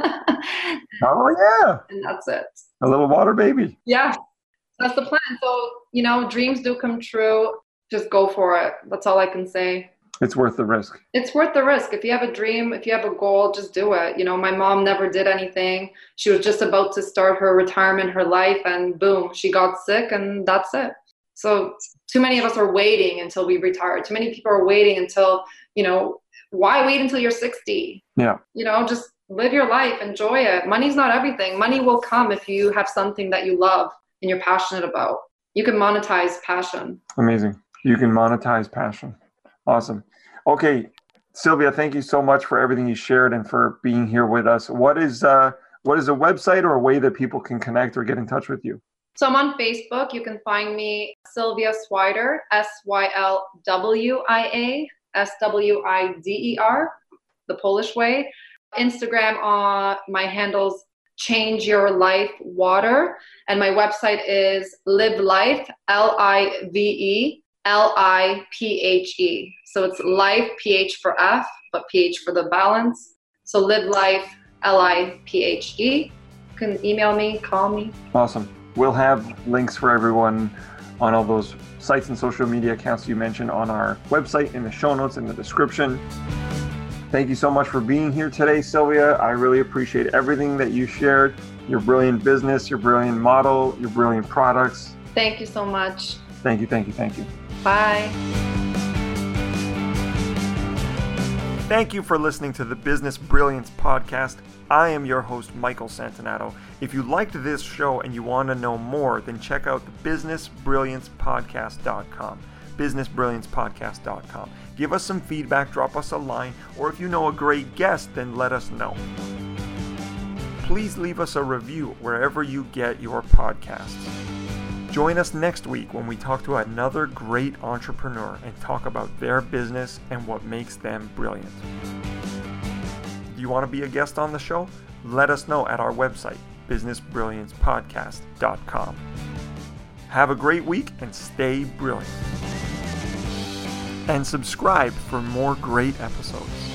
Oh, yeah. And that's it. A little water baby. Yeah, that's the plan. So, you know, dreams do come true. Just go for it. That's all I can say. It's worth the risk. It's worth the risk. If you have a dream, if you have a goal, just do it. You know, my mom never did anything. She was just about to start her retirement, her life, and boom, she got sick, and that's it. So too many of us are waiting until we retire. Too many people are waiting until, you know, why wait until you're sixty? Yeah. You know, just live your life, enjoy it. Money's not everything. Money will come if you have something that you love and you're passionate about. You can monetize passion. Amazing. You can monetize passion. Awesome. Okay, Sylvia, thank you so much for everything you shared and for being here with us. What is uh, what is a website or a way that people can connect or get in touch with you? So I'm on Facebook. You can find me Sylvia Swider, S Y L W I A, S W I D E R, the Polish way. Instagram, uh, my handle's Change Your Life Water. And my website is Live Life, L I V E L I P H E. So it's Life, P H for F, but P H for the balance. So Live Life, L I P H E. You can email me, call me. Awesome. We'll have links for everyone on all those sites and social media accounts you mentioned on our website, in the show notes, in the description. Thank you so much for being here today, Sylvia. I really appreciate everything that you shared, your brilliant business, your brilliant model, your brilliant products. Thank you so much. Thank you, thank you, thank you. Bye. Thank you for listening to the Business Brilliance Podcast. I am your host, Michael Santanato. If you liked this show and you want to know more, then check out the business brilliance podcast dot com. business brilliance podcast dot com. Give us some feedback, drop us a line, or if you know a great guest, then let us know. Please leave us a review wherever you get your podcasts. Join us next week when we talk to another great entrepreneur and talk about their business and what makes them brilliant. Do you want to be a guest on the show? Let us know at our website, business brilliance podcast dot com. Have a great week and stay brilliant. And subscribe for more great episodes.